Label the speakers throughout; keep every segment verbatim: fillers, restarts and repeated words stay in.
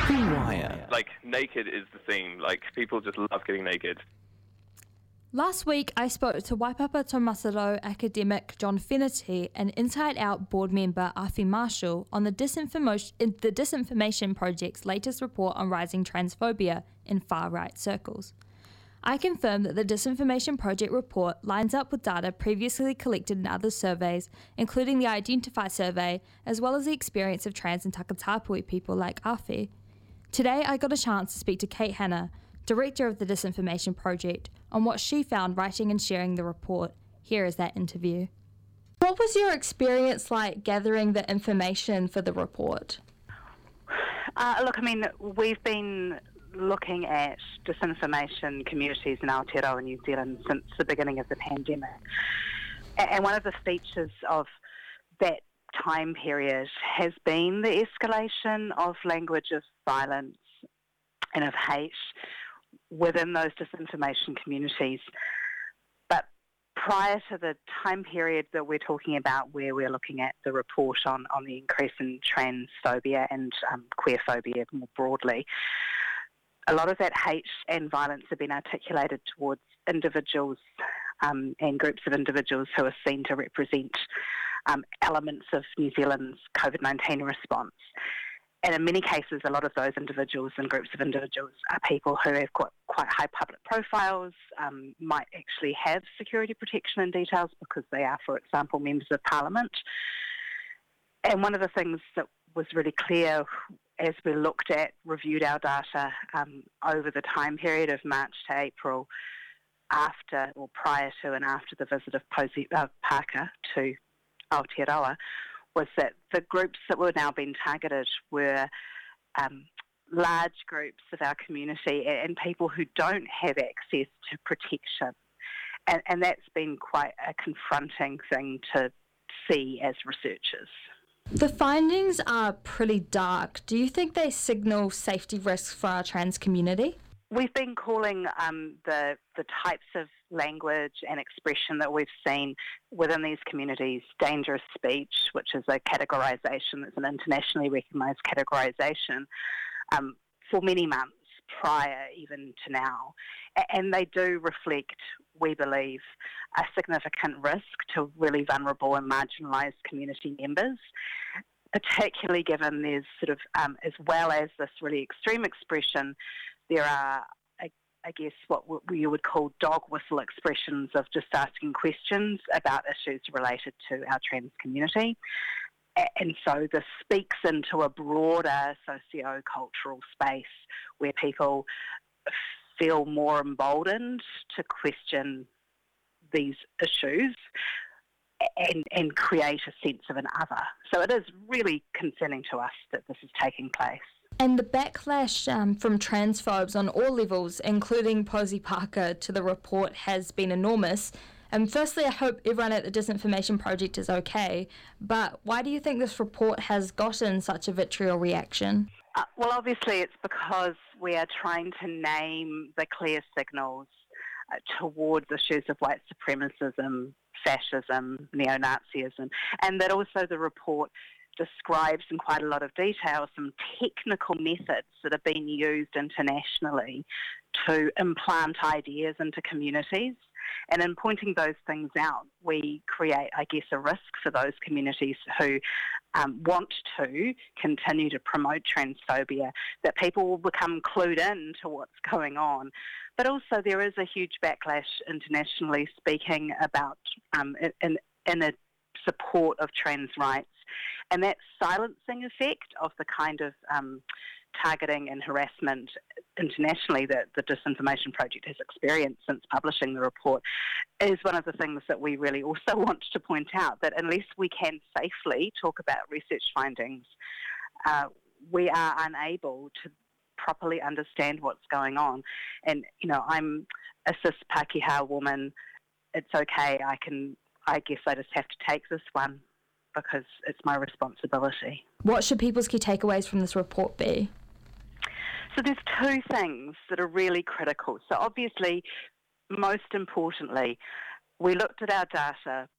Speaker 1: Wire.
Speaker 2: Like, naked is the theme. Like, people just love getting naked.
Speaker 3: Last week, I spoke to Waipapa Taumataro academic John Finnerty and Inside Out board member Afi Marshall on the Disinformation, the Disinformation Project's latest report on rising transphobia in far-right circles. I confirmed that the Disinformation Project report lines up with data previously collected in other surveys, including the Identify survey, as well as the experience of trans and Takatapui people like Afi. Today, I got a chance to speak to Kate Hanna, director of the Disinformation Project, on what she found writing and sharing the report. Here is that interview. What was your experience like gathering the information for the report?
Speaker 4: Uh, look, I mean, we've been looking at disinformation communities in Aotearoa, New Zealand, since the beginning of the pandemic. And one of the features of that time period has been the escalation of language of violence and of hate within those disinformation communities. But prior to the time period that we're talking about, where we're looking at the report on, on the increase in transphobia and um, queerphobia more broadly, a lot of that hate and violence have been articulated towards individuals um, and groups of individuals who are seen to represent um, elements of New Zealand's COVID nineteen response. And in many cases, a lot of those individuals and groups of individuals are people who have got quite high public profiles, um, might actually have security protection and details because they are, for example, members of Parliament. And one of the things that was really clear as we looked at, reviewed our data um, over the time period of March to April, after or prior to and after the visit of Posie uh, Parker to Aotearoa, was that the groups that were now being targeted were um, large groups of our community and, and people who don't have access to protection. And, and that's been quite a confronting thing to see as researchers.
Speaker 3: The findings are pretty dark. Do you think they signal safety risks for our trans community?
Speaker 4: We've been calling um, the the types of language and expression that we've seen within these communities dangerous speech, which is a categorisation that's an internationally recognised categorisation, um, for many months prior even to now. And they do reflect, we believe, a significant risk to really vulnerable and marginalised community members, particularly given there's sort of, um, as well as this really extreme expression, there are, I, I guess, what you would call dog whistle expressions of just asking questions about issues related to our trans community. And so this speaks into a broader socio-cultural space where people feel more emboldened to question these issues and, and create a sense of an other. So it is really concerning to us that this is taking place.
Speaker 3: And the backlash um, from transphobes on all levels, including Posie Parker, to the report has been enormous. And firstly, I hope everyone at the Disinformation Project is okay, but why do you think this report has gotten such a vitriol reaction?
Speaker 4: Uh, well, obviously it's because we are trying to name the clear signals uh, towards issues of white supremacism, fascism, neo-Nazism, and that also the report describes in quite a lot of detail some technical methods that are being used internationally to implant ideas into communities. And in pointing those things out, we create, I guess, a risk for those communities who um, want to continue to promote transphobia, that people will become clued in to what's going on. But also there is a huge backlash internationally speaking about um, in, in a support of trans rights. And that silencing effect of the kind of um, targeting and harassment internationally that the Disinformation Project has experienced since publishing the report is one of the things that we really also want to point out, that unless we can safely talk about research findings, uh, we are unable to properly understand what's going on. And, you know, I'm a cis Pākehā woman. It's okay. I can, I guess I just have to take this one because it's my responsibility.
Speaker 3: What should people's key takeaways from this report be?
Speaker 4: So there's two things that are really critical. So obviously, most importantly, we looked at our data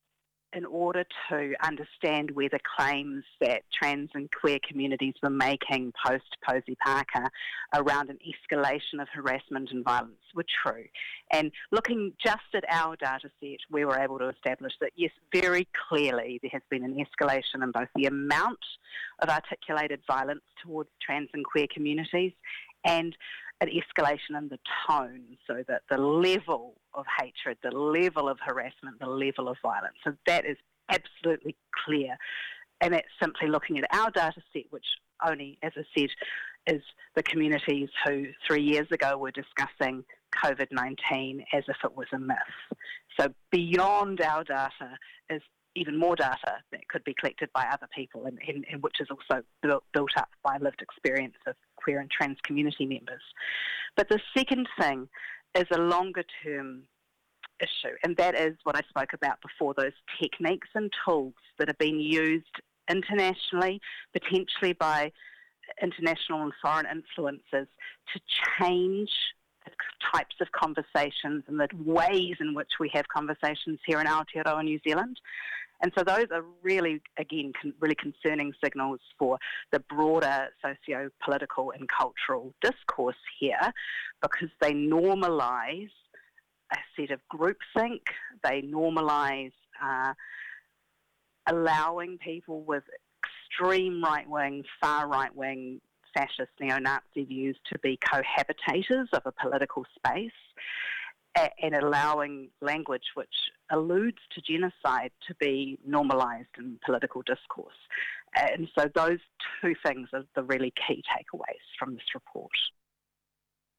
Speaker 4: in order to understand whether claims that trans and queer communities were making post-Posie Parker around an escalation of harassment and violence were true. And looking just at our data set, we were able to establish that, yes, very clearly there has been an escalation in both the amount of articulated violence towards trans and queer communities and an escalation in the tone, so that the level of hatred, the level of harassment, the level of violence. So that is absolutely clear. And that's simply looking at our data set, which only, as I said, is the communities who three years ago were discussing COVID nineteen as if it was a myth. So beyond our data is even more data that could be collected by other people and, and, and which is also built, built up by lived experience of queer and trans community members. But the second thing is a longer term issue, and that is what I spoke about before, those techniques and tools that are being used internationally, potentially by international and foreign influences, to change the types of conversations and the ways in which we have conversations here in Aotearoa, New Zealand. And so those are really, again, con- really concerning signals for the broader socio-political and cultural discourse here, because they normalise a set of groupthink, they normalise uh, allowing people with extreme right-wing, far right-wing, fascist neo-Nazi views to be cohabitators of a political space, and allowing language which alludes to genocide to be normalised in political discourse. And so those two things are the really key takeaways from this report.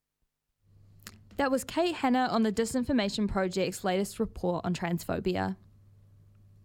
Speaker 3: That was Kate Hanna on the Disinformation Project's latest report on transphobia.